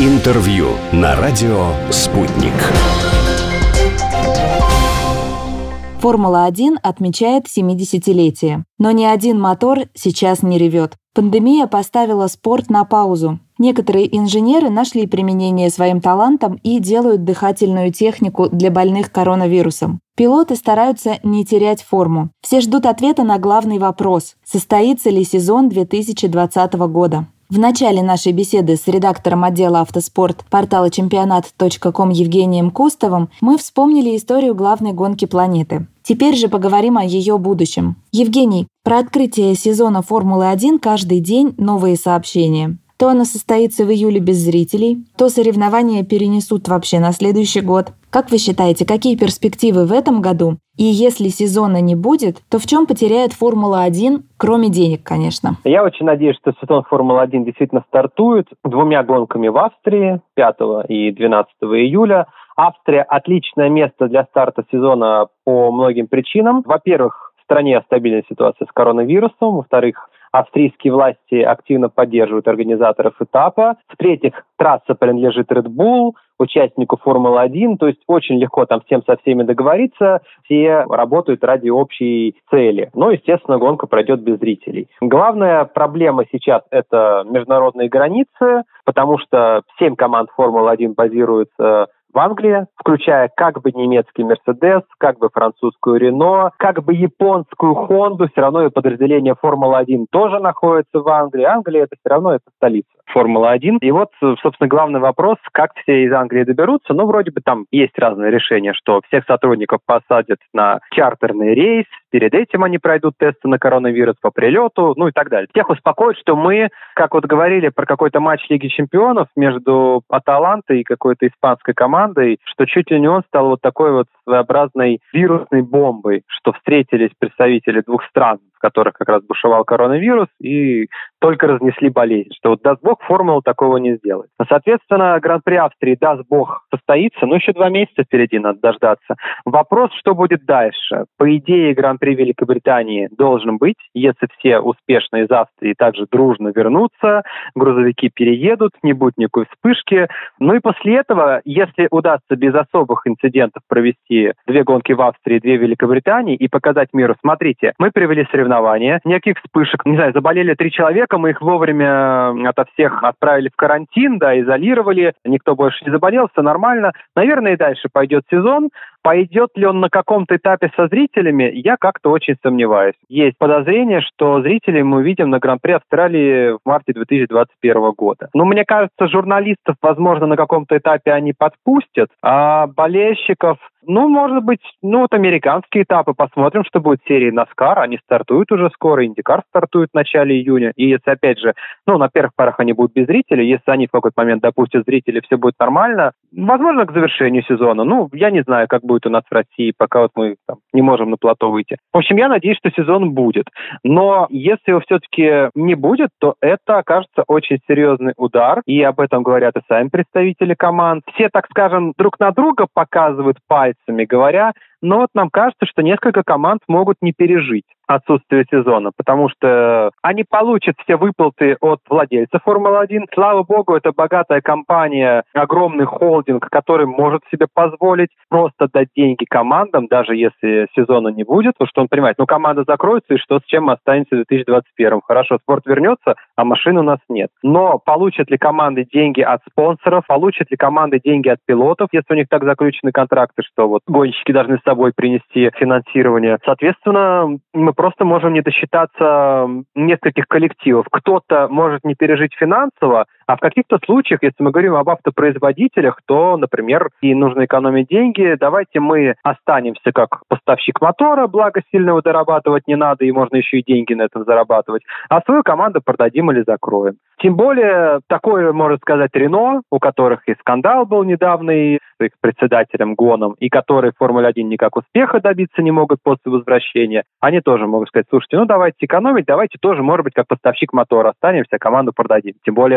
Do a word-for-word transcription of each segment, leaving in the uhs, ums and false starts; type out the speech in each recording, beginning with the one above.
Интервью на радио «Спутник». Формула-один отмечает семидесятилетие. Но ни один мотор сейчас не ревет. Пандемия поставила спорт на паузу. Некоторые инженеры нашли применение своим талантам и делают дыхательную технику для больных коронавирусом. Пилоты стараются не терять форму. Все ждут ответа на главный вопрос – состоится ли сезон две тысячи двадцатого года. В начале нашей беседы с редактором отдела «Автоспорт» портала чемпионат точка ком Евгением Кустовым мы вспомнили историю главной гонки планеты. Теперь же поговорим о ее будущем. Евгений, про открытие сезона Формулы-один каждый день новые сообщения. То оно состоится в июле без зрителей, то соревнования перенесут вообще на следующий год. Как вы считаете, какие перспективы в этом году? И если сезона не будет, то в чем потеряет Формула-один, кроме денег, конечно? Я очень надеюсь, что сезон Формулы-один действительно стартует двумя гонками в Австрии пятого и двенадцатого июля. Австрия – отличное место для старта сезона по многим причинам. Во-первых, в стране стабильная ситуация с коронавирусом. Во-вторых, австрийские власти активно поддерживают организаторов этапа. В-третьих, трасса принадлежит Red Bull, участнику Формулы-один, то есть очень легко там всем со всеми договориться, все работают ради общей цели. Ну, естественно, гонка пройдет без зрителей. Главная проблема сейчас – это международные границы, потому что семь команд Формулы-один базируются в Англии, включая как бы немецкий Мерседес, как бы французскую Рено, как бы японскую Хонду, все равно и подразделение Формулы-один тоже находится в Англии. Англия это все равно это столица Формулы-один. И вот, собственно, главный вопрос, как все из Англии доберутся. Ну, вроде бы там есть разные решения, что всех сотрудников посадят на чартерный рейс, перед этим они пройдут тесты на коронавирус по прилету, ну и так далее. Всех успокоит, что мы, как вот говорили про какой-то матч Лиги Чемпионов между Аталантой и какой-то испанской командой, что чуть ли не он стал вот такой вот своеобразной вирусной бомбой, что встретились представители двух стран, в которых как раз бушевал коронавирус, и только разнесли болезнь, что вот, даст бог, Формула такого не сделает. Соответственно, Гран-при Австрии, даст бог, состоится, но еще два месяца впереди надо дождаться. Вопрос, что будет дальше. По идее, Гран-при Великобритании должен быть, если все успешно из Австрии также дружно вернутся, грузовики переедут, не будет никакой вспышки. Ну и после этого, если удастся без особых инцидентов провести две гонки в Австрии, две в Великобритании и показать миру, смотрите, мы провели соревнования, никаких вспышек, не знаю, заболели три человека, мы их вовремя ото всех отправили в карантин, да, изолировали, никто больше не заболел, все нормально. Наверное, и дальше пойдет сезон. Пойдет ли он на каком-то этапе со зрителями, я как-то очень сомневаюсь. Есть подозрение, что зрителей мы увидим на Гран-при Австралии в марте две тысячи двадцать первого года. Но мне кажется, журналистов, возможно, на каком-то этапе они подпустят, а болельщиков, ну, может быть, ну, вот американские этапы, посмотрим, что будет в серии NASCAR, они стартуют уже скоро, IndyCar стартует в начале июня, и если, опять же, ну, на первых порах они будут без зрителей, если они в какой-то момент допустят зрителей, все будет нормально, возможно, к завершению сезона, ну, я не знаю, как будет у нас в России, пока вот мы там не можем на плато выйти. В общем, я надеюсь, что сезон будет, но если его все-таки не будет, то это окажется очень серьезный удар, и об этом говорят и сами представители команд. Все, так скажем, друг на друга показывают пальцами, говоря, но вот нам кажется, что несколько команд могут не пережить отсутствие сезона, потому что они получат все выплаты от владельца Формулы-один. Слава богу, это богатая компания, огромный холдинг, который может себе позволить просто дать деньги командам, даже если сезона не будет, потому что он понимает, ну команда закроется, и что, с чем мы останемся в две тысячи двадцать первом? Хорошо, спорт вернется, а машин у нас нет. Но получат ли команды деньги от спонсоров, получат ли команды деньги от пилотов, если у них так заключены контракты, что вот гонщики должны с собой принести финансирование. Соответственно, мы просто можем не досчитаться нескольких коллективов. Кто-то может не пережить финансово, а в каких-то случаях, если мы говорим об автопроизводителях, то, например, и нужно экономить деньги, давайте мы останемся как поставщик мотора, благо сильного дорабатывать не надо, и можно еще и деньги на этом зарабатывать, а свою команду продадим или закроем. Тем более, такое может сказать Рено, у которых и скандал был недавний с их председателем Гоном, и которые в Формуле один никак успеха добиться не могут после возвращения. Они тоже могут сказать, слушайте, ну давайте экономить, давайте тоже, может быть, как поставщик мотора останемся, команду продадим. Тем более,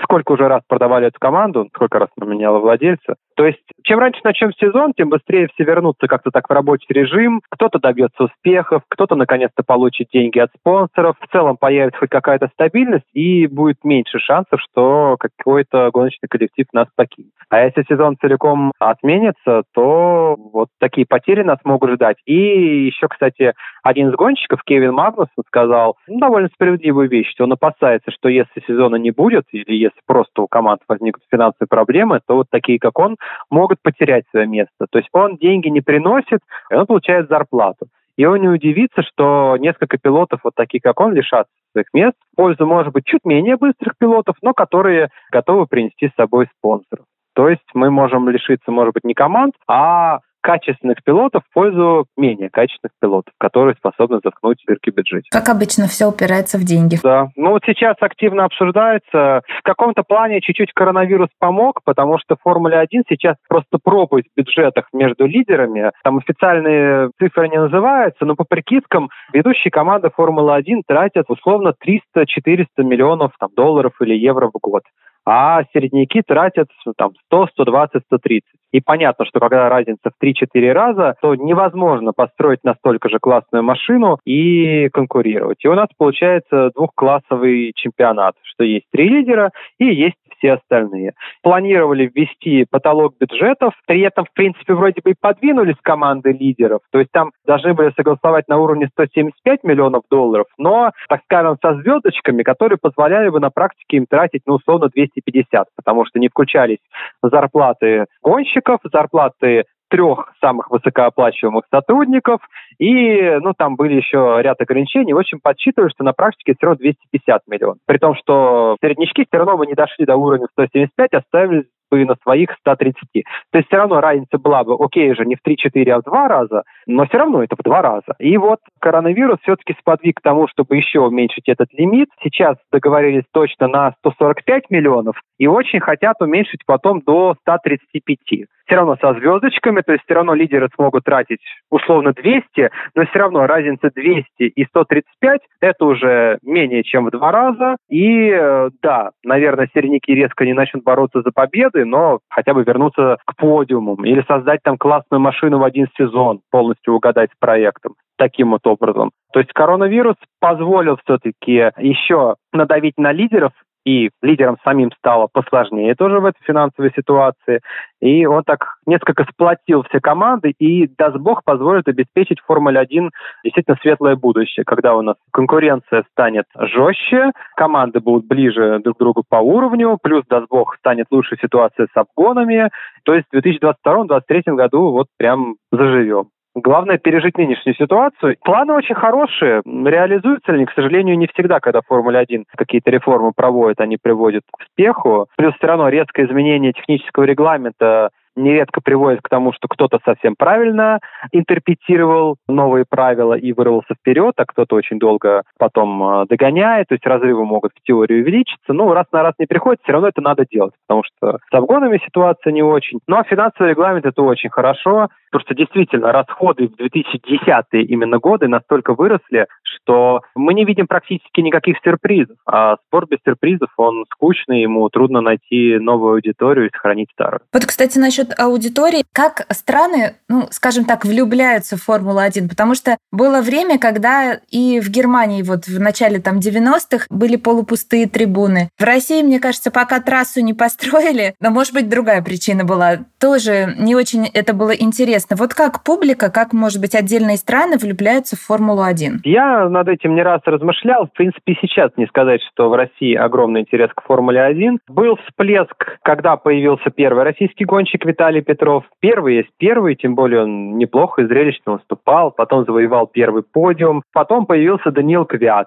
сколько уже раз продавали эту команду, сколько раз она меняла владельца. То есть, чем раньше начнем сезон, тем быстрее все вернутся как-то так в рабочий режим, кто-то добьется успехов, кто-то наконец-то получит деньги от спонсоров, в целом появится хоть какая-то стабильность и будет меньше шансов, что какой-то гоночный коллектив нас покинет. А если сезон целиком отменится, то вот такие потери нас могут ждать. И еще, кстати, один из гонщиков, Кевин Магнусон, сказал ну, довольно справедливую вещь, что он опасается, что если сезона не будет, или если просто у команд возникнут финансовые проблемы, то вот такие, как он, могут потерять свое место. То есть он деньги не приносит, и он получает зарплату. И он не удивится, что несколько пилотов, вот таких как он, лишатся своих мест в пользу, может быть, чуть менее быстрых пилотов, но которые готовы принести с собой спонсоров. То есть мы можем лишиться, может быть, не команд, а качественных пилотов в пользу менее качественных пилотов, которые способны заткнуть дырки в бюджете. Как обычно, все упирается в деньги. Да. Ну вот сейчас активно обсуждается. В каком-то плане чуть-чуть коронавирус помог, потому что Формула один сейчас просто пропасть в бюджетах между лидерами. Там официальные цифры не называются, но по прикидкам ведущие команды Формулы один тратят условно триста-четыреста миллионов там, долларов или евро в год. А середняки тратят там сто, сто двадцать, сто тридцать. И понятно, что когда разница в три-четыре раза, то невозможно построить настолько же классную машину и конкурировать. И у нас получается двухклассовый чемпионат, что есть три лидера и есть все остальные. Планировали ввести потолок бюджетов, при этом, в принципе, вроде бы и подвинулись команды лидеров, то есть там должны были согласовать на уровне сто семьдесят пять миллионов долларов, но, так скажем, со звездочками, которые позволяли бы на практике им тратить, ну, условно, двести пятьдесят, потому что не включались зарплаты гонщиков, зарплаты трех самых высокооплачиваемых сотрудников, и, ну, там были еще ряд ограничений. В общем, подсчитывали, что на практике все равно двести пятьдесят миллионов. При том, что середнячки все равно бы не дошли до уровня сто семьдесят пять, оставили бы на своих ста тридцати. То есть все равно разница была бы, окей же, не в три-четыре, а в два раза, но все равно это в два раза. И вот коронавирус все-таки сподвиг к тому, чтобы еще уменьшить этот лимит. Сейчас договорились точно на сто сорок пять миллионов и очень хотят уменьшить потом до ста тридцати пяти. Все равно со звездочками, то есть все равно лидеры смогут тратить условно двести, но все равно разница двести и сто тридцать пять это уже менее чем в два раза. И да, наверное, середняки резко не начнут бороться за победы, но хотя бы вернуться к подиумам или создать там классную машину в один сезон, полностью угадать с проектом. Таким вот образом. То есть коронавирус позволил все-таки еще надавить на лидеров, и лидером самим стало посложнее тоже в этой финансовой ситуации. И он так несколько сплотил все команды и, даст бог, позволит обеспечить Формуле один действительно светлое будущее, когда у нас конкуренция станет жестче, команды будут ближе друг к другу по уровню, плюс, даст бог, станет лучше ситуация с обгонами. То есть в две тысячи двадцать втором — две тысячи двадцать третьем году вот прям заживем. Главное пережить нынешнюю ситуацию. Планы очень хорошие. Реализуются ли они, к сожалению, не всегда, когда Формула один какие-то реформы проводит, они приводят к успеху. Плюс все равно резкое изменение технического регламента нередко приводит к тому, что кто-то совсем правильно интерпретировал новые правила и вырвался вперед, а кто-то очень долго потом догоняет, то есть разрывы могут в теории увеличиться. Ну, раз на раз не приходит, все равно это надо делать, потому что с обгонами ситуация не очень. Ну, а финансовый регламент — это очень хорошо, потому что действительно расходы в две тысячи десятые именно годы настолько выросли, что мы не видим практически никаких сюрпризов. А спорт без сюрпризов, он скучный, ему трудно найти новую аудиторию и сохранить старую. Вот, кстати, насчет аудитории. Как страны, ну, скажем так, влюбляются в Формулу один? Потому что было время, когда и в Германии вот в начале там девяностых были полупустые трибуны. В России, мне кажется, пока трассу не построили, но, может быть, другая причина была. Тоже не очень это было интересно. Вот как публика, как, может быть, отдельные страны влюбляются в Формулу один? Я над этим не раз размышлял. В принципе, сейчас не сказать, что в России огромный интерес к Формуле один. Был всплеск, когда появился первый российский гонщик Виталий Петров. Первый есть первый, тем более он неплохо и зрелищно выступал, потом завоевал первый подиум. Потом появился Даниил Квят.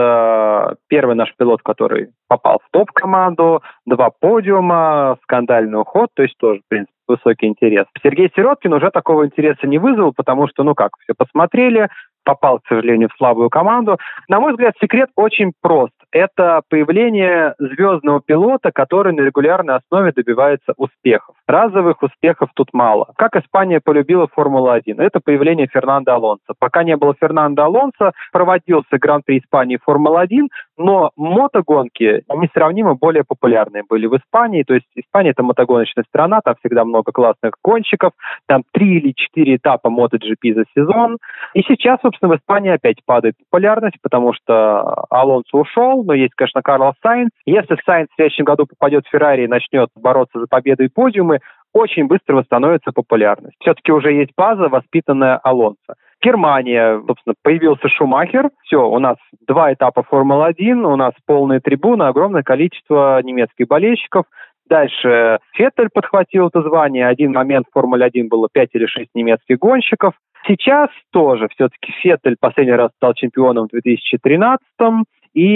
Это первый наш пилот, который попал в топ-команду, два подиума, скандальный уход, то есть тоже, в принципе, высокий интерес. Сергей Сироткин уже такого интереса не вызвал, потому что, ну как, все посмотрели, попал, к сожалению, в слабую команду. На мой взгляд, секрет очень прост. это появление звездного пилота, который на регулярной основе добивается успехов. Разовых успехов тут мало. Как Испания полюбила Формулу один? Это появление Фернандо Алонсо. Пока не было Фернандо Алонсо, проводился Гран-при Испании Формула один, но мотогонки несравнимо более популярные были в Испании. То есть Испания — это мотогоночная страна, там всегда много классных гонщиков, там три или четыре этапа MotoGP за сезон. И сейчас, собственно, в Испании опять падает популярность, потому что Алонсо ушел, но есть, конечно, Карлос Сайнц. Если Сайнц в следующем году попадет в Феррари и начнет бороться за победу и подиумы, очень быстро восстановится популярность. Все-таки уже есть база, воспитанная Алонсо. Германия, собственно, появился Шумахер. Все, у нас два этапа Формулы один, у нас полные трибуны, огромное количество немецких болельщиков. Дальше Феттель подхватил это звание. Один момент в Формуле один было пять или шесть немецких гонщиков. Сейчас тоже все-таки Феттель последний раз стал чемпионом в две тысячи тринадцатом,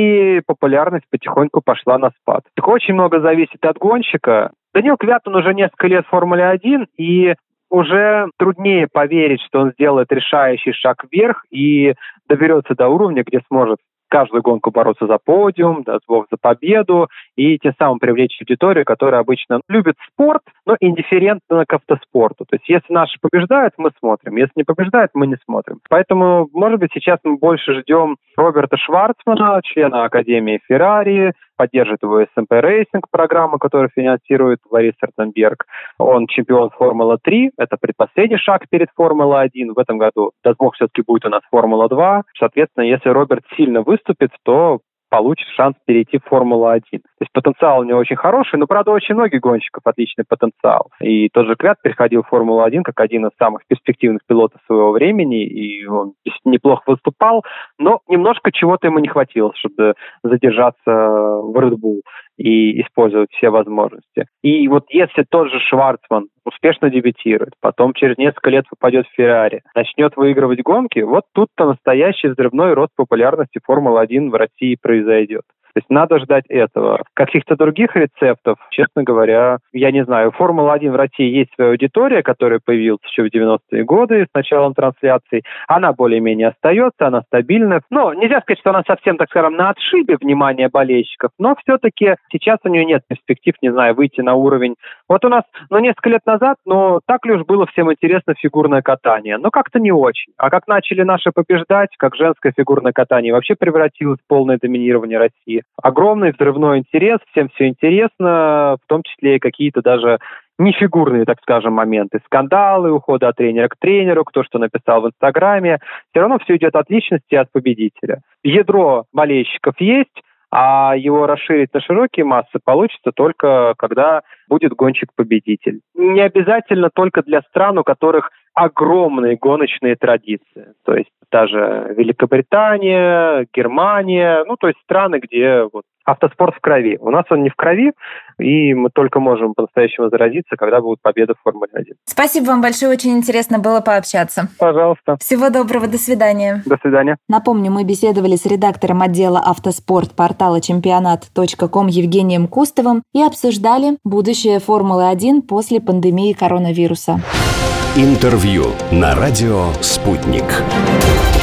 и популярность потихоньку пошла на спад. Так очень много зависит от гонщика. Даниил Квятун уже несколько лет в Формуле один, и уже труднее поверить, что он сделает решающий шаг вверх и доберется до уровня, где сможет каждую гонку бороться за подиум, даст бог за победу, и тем самым привлечь аудиторию, которая обычно любит спорт, но индифферентна к автоспорту. То есть если наши побеждают, мы смотрим, если не побеждают, мы не смотрим. Поэтому, может быть, сейчас мы больше ждем Роберта Шварцмана, члена Академии Феррари, поддерживает его эс эм пи Racing, программа, которую финансирует Ларис Ротенберг. Он чемпион Формулы три, это предпоследний шаг перед Формулой один. В этом году, даст бог, все-таки будет у нас Формула два. Соответственно, если Роберт сильно выступит, то получит шанс перейти в Формулу один. То есть потенциал у него очень хороший, но, правда, очень многих гонщиков отличный потенциал. И тот же Квят переходил в Формулу один как один из самых перспективных пилотов своего времени, и он неплохо выступал, но немножко чего-то ему не хватило, чтобы задержаться в Red Bull и использовать все возможности. И вот если тот же Шварцман успешно дебютирует, потом через несколько лет попадет в Феррари, начнет выигрывать гонки, вот тут-то настоящий взрывной рост популярности Формулы один в России произойдет. То есть надо ждать этого. Каких-то других рецептов, честно говоря, я не знаю. Формула один в России есть своя аудитория, которая появилась еще в девяностые годы с началом трансляций. Она более-менее остается, она стабильна. Но нельзя сказать, что она совсем, так скажем, на отшибе внимания болельщиков, но все-таки сейчас у нее нет перспектив, не знаю, выйти на уровень. Вот у нас, ну, несколько лет назад, ну, так ли уж было всем интересно фигурное катание? Ну, как-то не очень. А как начали наши побеждать, как женское фигурное катание вообще превратилось в полное доминирование России. Огромный взрывной интерес, всем все интересно, в том числе и какие-то даже нефигурные, так скажем, моменты. Скандалы, уходы от тренера к тренеру, кто что написал в Инстаграме. Все равно все идет от личности, от победителя. Ядро болельщиков есть, а его расширить на широкие массы получится только когда будет гонщик-победитель. Не обязательно только для стран, у которых огромные гоночные традиции. То есть даже Великобритания, Германия, ну, то есть страны, где вот автоспорт в крови. У нас он не в крови, и мы только можем по-настоящему заразиться, когда будет победа в Формуле один. Спасибо вам большое, очень интересно было пообщаться. Пожалуйста. Всего доброго, до свидания. До свидания. Напомню, мы беседовали с редактором отдела автоспорт портала чемпионат точка ком Евгением Кустовым и обсуждали будущее Формулы один после пандемии коронавируса. Интервью на радио «Спутник».